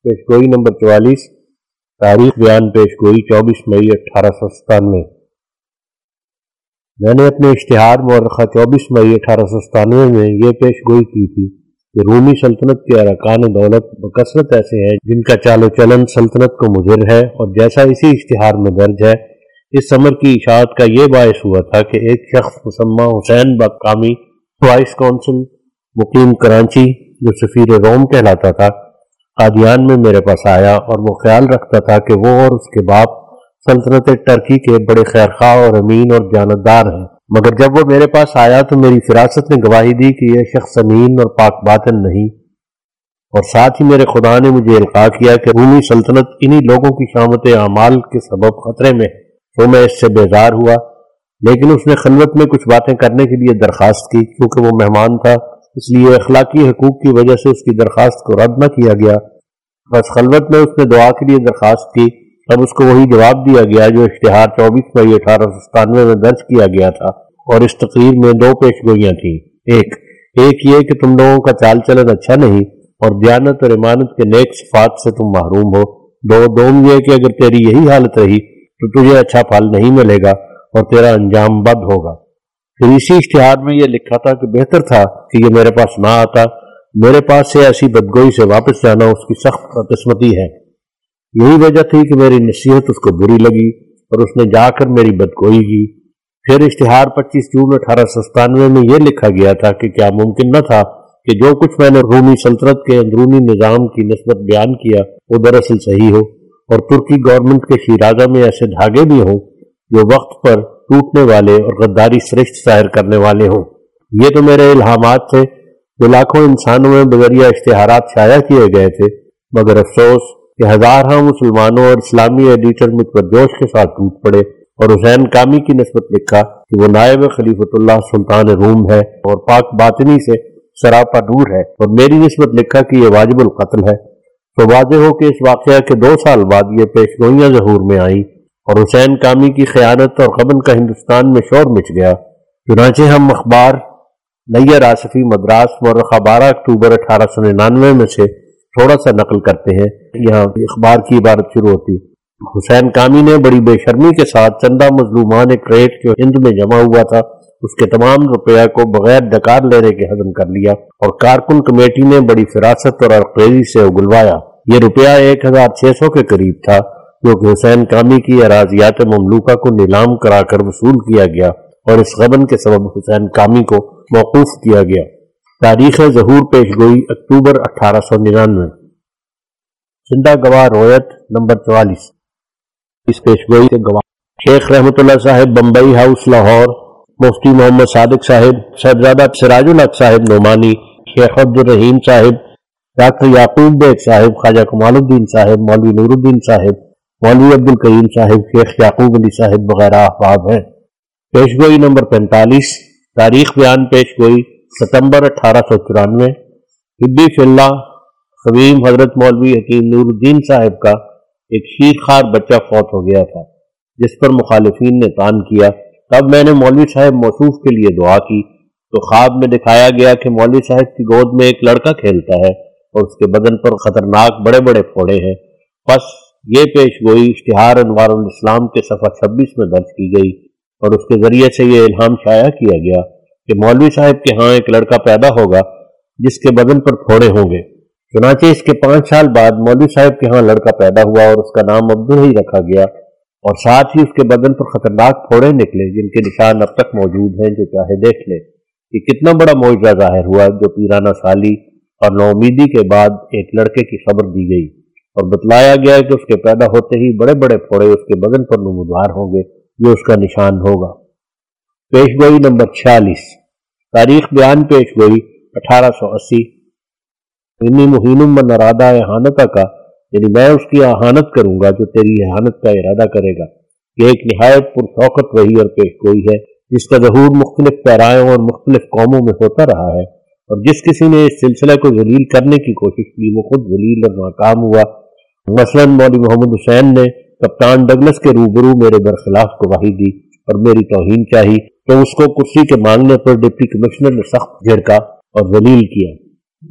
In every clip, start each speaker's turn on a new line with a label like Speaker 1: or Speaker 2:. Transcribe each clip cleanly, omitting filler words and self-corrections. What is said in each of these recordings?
Speaker 1: پیشگوئی number 44 تاریخ بیان پیشگوئی 24 مئی 1897۔ میں نے اپنے اشتہار مورخہ 24 مئی 1897 میں یہ پیشگوئی کی تھی کہ رومی سلطنت کے ارکان دولت بکثرت ایسے ہیں جن کا چال و چلن سلطنت کو مضر ہے، اور جیسا اسی اشتہار میں درج ہے، اس امر کی اشاعت کا یہ باعث ہوا تھا کہ ایک شخص مسمى حسین باقامی وائس کونسل مقیم کراچی جو سفیر روم کہلاتا تھا، قادیان میں میرے پاس آیا، اور وہ خیال رکھتا تھا کہ وہ اور اس کے باپ سلطنت ترکی کے بڑے خیرخواہ اور امین اور جانتدار ہیں، مگر جب وہ میرے پاس آیا تو میری فراست نے گواہی دی کہ یہ شخص امین اور پاک باطن نہیں، اور ساتھ ہی میرے خدا نے مجھے القاء کیا کہ رومی سلطنت انہی لوگوں کی شامت اعمال کے سبب خطرے میں ہے۔ تو میں اس سے بیزار ہوا، لیکن اس نے خلوت میں کچھ باتیں کرنے کے لیے درخواست کی۔ کیونکہ وہ مہمان تھا اس لیے اخلاقی حقوق کی وجہ سے اس کی درخواست کو رد نہ کیا گیا، بس خلوت میں اس نے دعا کے لیے درخواست کی۔ اب اس کو وہی جواب دیا گیا جو اشتہار 24 مئی 1897 میں درج کیا گیا تھا، اور اس تقریر میں دو پیشگوئیاں تھیں۔ ایک یہ کہ تم لوگوں کا چال چلن اچھا نہیں اور دیانت اور ایمانت کے نیک صفات سے تم محروم ہو۔ دوم یہ کہ اگر تیری یہی حالت رہی تو تجھے اچھا پھل نہیں ملے گا اور تیرا انجام بد ہوگا۔ پھر اسی اشتہار میں یہ لکھا تھا کہ بہتر تھا کہ یہ میرے پاس نہ آتا، میرے پاس سے ایسی بدگوئی سے واپس جانا اس کی سخت بدقسمتی ہے۔ یہی وجہ تھی کہ میری نصیحت اس کو بری لگی اور اس نے جا کر میری بدگوئی کی۔ پھر اشتہار 25 جون 1897 میں یہ لکھا گیا تھا کہ کیا ممکن نہ تھا کہ جو کچھ میں نے رومی سلطنت کے اندرونی نظام کی نسبت بیان کیا وہ دراصل صحیح ہو، اور ترکی گورنمنٹ کے شیرازہ میں ایسے دھاگے بھی ہوں جو وقت پر ٹوٹنے والے اور غداری سرشت ظاہر کرنے والے ہوں۔ یہ تو میرے الہامات تھے جو لاکھوں انسانوں میں بذریعہ اشتہارات شائع کیے گئے تھے، مگر افسوس کہ ہزاروں مسلمانوں اور اسلامی ایڈیٹر مجھ پر جوش کے ساتھ ٹوٹ پڑے اور حسین کامی کی نسبت لکھا کہ وہ نائب خلیفۃ اللہ سلطان روم ہے اور پاک باطنی سے سراپا دور ہے، اور میری نسبت لکھا کہ یہ واجب القتل ہے۔ تو واضح ہو کہ اس واقعہ کے 2 سال بعد یہ پیشگوئیاں ظہور میں آئیں اور حسین کامی کی خیانت اور غبن کا ہندوستان میں شور مچ گیا۔ چنانچہ ہم اخبار نیر آصفی مدراس مورخہ 12 اکتوبر 1899 میں سے تھوڑا سا نقل کرتے ہیں۔ یہاں اخبار کی عبارت شروع ہوتی: حسین کامی نے بڑی بے شرمی کے ساتھ چندہ مظلومان کریٹ جو ہند میں جمع ہوا تھا اس کے تمام روپیہ کو بغیر ڈکار لینے کے ہضم کر لیا، اور کارکن کمیٹی نے بڑی فراست اور عرقیزی سے اگلوایا۔ یہ روپیہ 1600 کے قریب تھا جو کہ حسین کامی کی اراضیات مملوکہ کو نیلام کرا کر وصول کیا گیا، اور اس غبن کے سبب حسین کامی کو موقوف کیا گیا۔ تاریخ ظہور پیشگوئی اکتوبر 1899۔ زندہ گواہ رویت نمبر 44۔ اس پیشگوئی کے گواہ شیخ رحمت اللہ صاحب بمبئی ہاؤس لاہور، مفتی محمد صادق صاحب، صاحبزادہ سراج الحق صاحب نعمانی، شیخ عبد الرحیم صاحب، ڈاکٹر یعقوب بیگ صاحب، خواجہ کمال الدین صاحب، مولوی نور الدین صاحب، مولوی عبد الکریم صاحب، شیخ یعقوب علی صاحب وغیرہ احباب ہیں۔ پیشگوئی نمبر 45 تاریخ بیان پیشگوئی ستمبر 1894۔ حبی فی اللہ خویم حضرت مولوی حکیم نور الدین صاحب کا ایک شیر خوار بچہ فوت ہو گیا تھا جس پر مخالفین نے طعن کیا۔ تب میں نے مولوی صاحب موصوف کے لیے دعا کی تو خواب میں دکھایا گیا کہ مولوی صاحب کی گود میں ایک لڑکا کھیلتا ہے اور اس کے بدن پر خطرناک بڑے بڑے پھوڑے ہیں۔ بس یہ پیشگوئی اشتہار انوار الاسلام کے صفحہ 26 میں درج کی گئی، اور اس کے ذریعے سے یہ الہام شائع کیا گیا کہ مولوی صاحب کے ہاں ایک لڑکا پیدا ہوگا جس کے بدن پر پھوڑے ہوں گے۔ چنانچہ اس کے 5 سال بعد مولوی صاحب کے ہاں لڑکا پیدا ہوا اور اس کا نام عبدالحی رکھا گیا، اور ساتھ ہی اس کے بدن پر خطرناک پھوڑے نکلے جن کے نشان اب تک موجود ہیں، جو چاہے دیکھ لے۔ یہ کتنا بڑا معجزہ ظاہر ہوا جو پیرانہ سالی اور نومیدی کے بعد ایک لڑکے کی خبر دی گئی، اور بتلایا گیا کہ اس کے پیدا ہوتے ہی بڑے بڑے پھوڑے اس کے بدن پر نمودار ہوں گے، یہ اس کا نشان ہوگا۔ پیشگوئی نمبر 46 تاریخ بیان پیشگوئی 1880۔ انی مہین من ارادہ احانتہ کا، یعنی میں اس کی احانت کروں گا جو تیری احانت کا ارادہ کرے گا۔ یہ ایک نہایت پرشوقت وحی اور پیشگوئی ہے جس کا ظہور مختلف پیرایوں اور مختلف قوموں میں ہوتا رہا ہے، اور جس کسی نے اس سلسلے کو ذلیل کرنے کی کوشش کی وہ خود ذلیل اور ناکام ہوا۔ مثلا مولوی محمد حسین نے کپتان ڈگلس کے روبرو میرے برخلاف گواہی دی اور میری توہین چاہی تو اس کو کرسی کے مانگنے پر ڈپٹی کمشنر نے سخت جھڑکا اور ذلیل کیا۔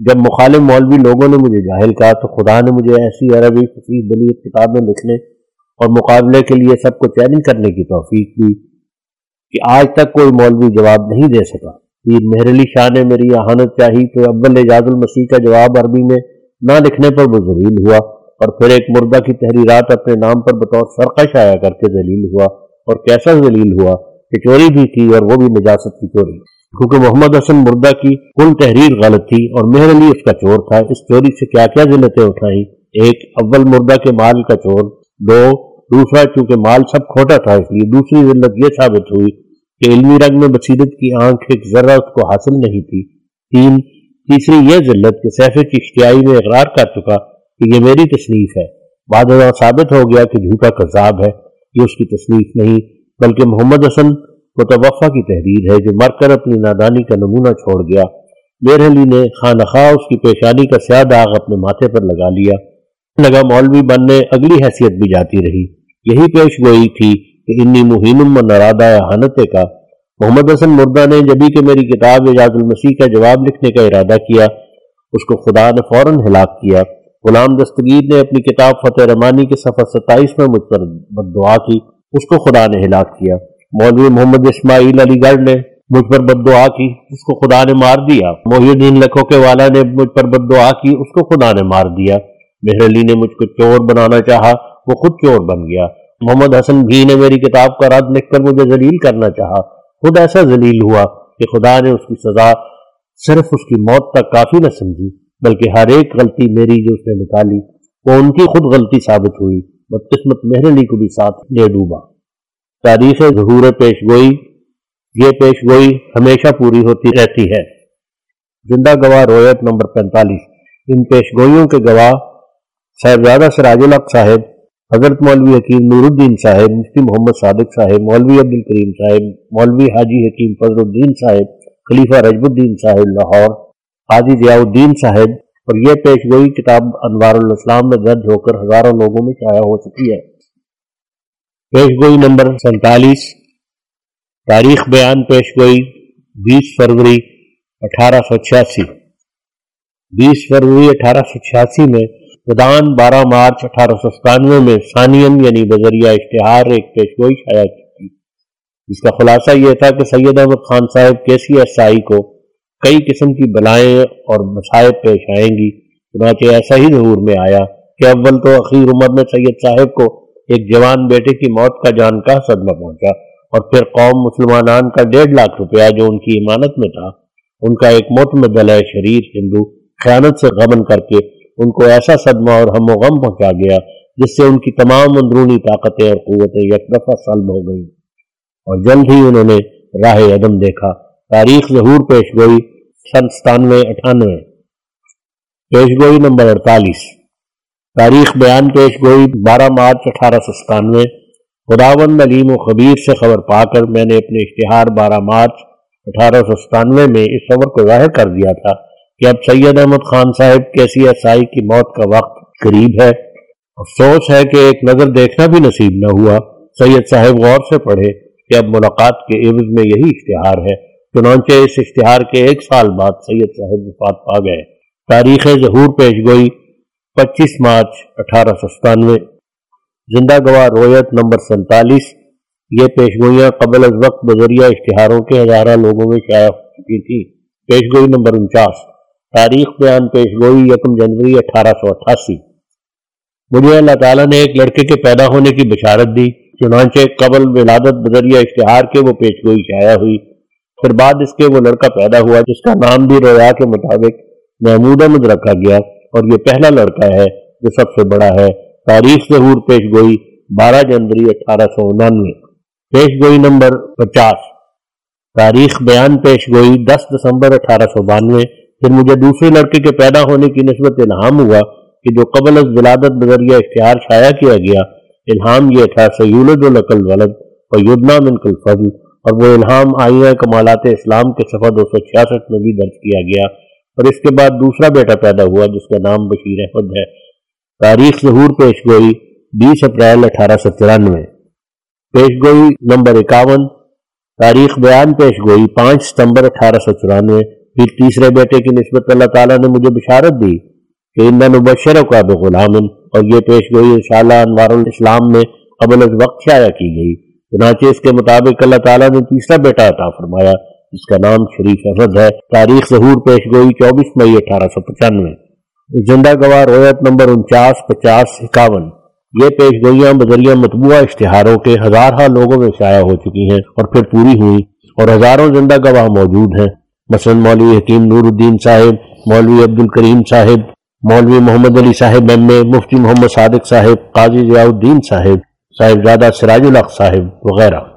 Speaker 1: جب مخالف مولوی لوگوں نے مجھے جاہل کہا تو خدا نے مجھے ایسی عربی فصیح بلیغ کتابیں لکھنے اور مقابلے کے لیے سب کو چیلنج کرنے کی توفیق دی کہ آج تک کوئی مولوی جواب نہیں دے سکا۔ پیر مہر علی شاہ نے میری اہانت چاہی تو اول اعجاز المسیح کا جواب عربی میں نہ لکھنے پر وہ ذلیل ہوا، اور پھر ایک مردہ کی تحریرات اپنے نام پر بطور سرقہ شائع کر کے ذلیل ہوا، اور کیسا ذلیل ہوا کہ چوری بھی کی اور وہ بھی نجاست کی چوری، کیونکہ محمد حسن مردہ کی کل تحریر غلط تھی اور مہر علی اس کا چور تھا۔ اس چوری سے کیا کیا ذلتیں اٹھائیں، ایک اول مردہ کے مال کا چور، دوسرا چونکہ مال سب کھوٹا تھا اس لیے دوسری ذلت یہ ثابت ہوئی کہ علمی رنگ میں بصیرت کی آنکھ ایک ذرہ اس کو حاصل نہیں تھی۔ تیسری یہ ذلت کہ سیف چشتیائی میں اقرار کر چکا کہ یہ میری تصنیف ہے، بعد ازاں ثابت ہو گیا کہ جھوٹا کذاب ہے، یہ اس کی تصنیف نہیں بلکہ محمد حسن متوفا کی تحریر ہے جو مر کر اپنی نادانی کا نمونہ چھوڑ گیا۔ مہر علی نے خواہ اس کی پیشانی کا سیاہ داغ اپنے ماتھے پر لگا لیا، لگا مولوی بننے اگلی حیثیت بھی جاتی رہی۔ یہی پیش گوئی تھی کہ انی مہینم من ارادہ احانتے کا۔ محمد حسن مردہ نے جبھی کہ میری کتاب اعجاز المسیح کا جواب لکھنے کا ارادہ کیا، اس کو خدا نے فوراً ہلاک کیا۔ غلام دستگیر نے اپنی کتاب فتح رحمانی کے صفحہ 27 میں مجھ پر بددعا کی، اس کو خدا نے ہلاک کیا۔ مولوی محمد اسماعیل علی گڑھ نے مجھ پر بددعا کی، اس کو خدا نے مار دیا۔ محی الدین لکھوکے والا نے مجھ پر بددعا کی، اس کو خدا نے مار دیا۔ مہر علی نے مجھ کو چور بنانا چاہا، وہ خود چور بن گیا۔ محمد حسن بھی نے میری کتاب کا رد لکھ کر مجھے ذلیل کرنا چاہا، خود ایسا ذلیل ہوا کہ خدا نے اس کی سزا صرف اس کی موت تک کافی نہ سمجھی، بلکہ ہر ایک غلطی میری جو اس نے نکالی وہ ان کی خود غلطی ثابت ہوئی۔ بدقسمت مہر علی کو بھی ساتھ لے ڈوبا۔ تاریخ ظہور پیش گوئی، یہ پیش گوئی ہمیشہ پوری ہوتی رہتی ہے۔ زندہ گواہ روایت نمبر 45۔ ان پیش گوئیوں کے گواہ صاحبزادہ سراج الحق صاحب، حضرت مولوی حکیم نور الدین صاحب، مفتی محمد صادق صاحب، مولوی عبدالکریم صاحب، مولوی حاجی حکیم فضل الدین صاحب، خلیفہ رجب الدین صاحب لاہور، قاضی ضیاء الدین صاحب، اور یہ پیش گوئی کتاب انوار الاسلام میں درج ہو کر ہزاروں لوگوں میں شائع ہو چکی ہے۔ پیش گوئی نمبر 47۔ تاریخ بیان پیش گوئی 20 فروری 1886۔ 20 فروری 1886 میں ودان 12 مارچ 1897 میں ثانیم یعنی بذریعہ اشتہار ایک پیش گوئی شائع کی، جس کا خلاصہ یہ تھا کہ سید احمد خان صاحب کیسی SI کو کئی قسم کی بلائیں اور مصائب پیش آئیں گی۔ چنانچہ ایسا ہی ظہور میں آیا کہ اول تو اخیر عمر میں سید صاحب کو ایک جوان بیٹے کی موت کا جان کا صدمہ پہنچا، اور پھر قوم مسلمانان کا 1.5 لاکھ روپیہ جو ان کی امانت میں تھا، ان کا ایک معتمد شریر ہندو خیانت سے غبن کر کے ان کو ایسا صدمہ اور ہم و غم پہنچا گیا جس سے ان کی تمام اندرونی طاقتیں اور قوتیں یک دفعہ سلب ہو گئیں، اور جلد ہی انہوں نے راہ عدم دیکھا۔ تاریخ ظہور پیش گوئی 97-98۔ پیش گوئی نمبر 48۔ تاریخ بیان پیش گوئی 12 مارچ 1897۔ خداوند علیم و خبیر سے خبر پا کر میں نے اپنے اشتہار 12 مارچ 1897 میں اس خبر کو ظاہر کر دیا تھا کہ اب سید احمد خان صاحب کیسی SI کی موت کا وقت قریب ہے۔ افسوس ہے کہ ایک نظر دیکھنا بھی نصیب نہ ہوا۔ سید صاحب غور سے پڑھے کہ اب ملاقات کے عوض میں یہی اشتہار ہے۔ چنانچہ اس اشتہار کے 1 سال بعد سید صاحب وفات پا گئے۔ تاریخ ظہور پیش گوئی 25 مارچ 1897۔ زندہ گواہ روایت نمبر 47۔ یہ پیش گوئیاں قبل از وقت بذریعہ اشتہاروں کے ہزارہ لوگوں میں شائع ہو چکی تھی۔ پیش گوئی نمبر 49۔ تاریخ بیان پیش گوئی 1 جنوری 1888۔ مجھے اللہ تعالیٰ نے ایک لڑکے کے پیدا ہونے کی بشارت دی، چنانچہ قبل ولادت بذریعہ اشتہار کے وہ پیش گوئی شائع ہوئی۔ پھر بعد اس کے وہ لڑکا پیدا ہوا جس کا نام بھی رویا کے مطابق محمود احمد رکھا گیا، اور یہ پہلا لڑکا ہے جو سب سے بڑا ہے۔ تاریخ ظہور پیش گوئی 12 جنوری 1899۔ پیش گوئی نمبر 50۔ تاریخ بیان پیش گوئی 10 دسمبر 1892۔ پھر مجھے دوسرے لڑکے کے پیدا ہونے کی نسبت الہام ہوا کہ جو قبل از ولادت بذریعہ اشتہار شائع کیا گیا، الہام یہ تھا سیولد لک الولد ویدنا منک الفضل، اور وہ الہام آئینہ کمالات اسلام کے صفحہ 266 میں بھی درج کیا گیا، اور اس کے بعد دوسرا بیٹا پیدا ہوا جس کا نام بشیر احمد ہے۔ تاریخ ظہور پیش گوئی 20 اپریل 1893۔ پیش گوئی نمبر 51۔ تاریخ بیان پیش گوئی 5 ستمبر 1894۔ پھر تیسرے بیٹے کی نسبت اللہ تعالیٰ نے مجھے بشارت دی کہ اِنَّا نُبَشِّرُکَ بِغُلَامٍ، اور یہ پیش گوئی انشاءاللہ انوار الاسلام میں قبل از وقت شائع کی گئی۔ چنانچہ اس کے مطابق اللہ تعالیٰ نے تیسرا بیٹا عطا فرمایا جس کا نام شریف احمد ہے۔ تاریخ ظہور پیش گوئی 24 مئی 1895۔ زندہ گواہ روایت نمبر 49، 50، 51۔ یہ پیش گوئیاں بذریعہ مطبوعہ اشتہاروں کے ہزارہا لوگوں میں شائع ہو چکی ہیں اور پھر پوری ہوئی، اور ہزاروں زندہ گواہ موجود ہیں، مثلا مولوی حکیم نور الدین صاحب، مولوی عبد الکریم صاحب، مولوی محمد علی صاحب ایم اے، مفتی محمد صادق صاحب، قاضی ضیاء الدین صاحب، صاحبزادہ سراج الحق صاحب وغیرہ۔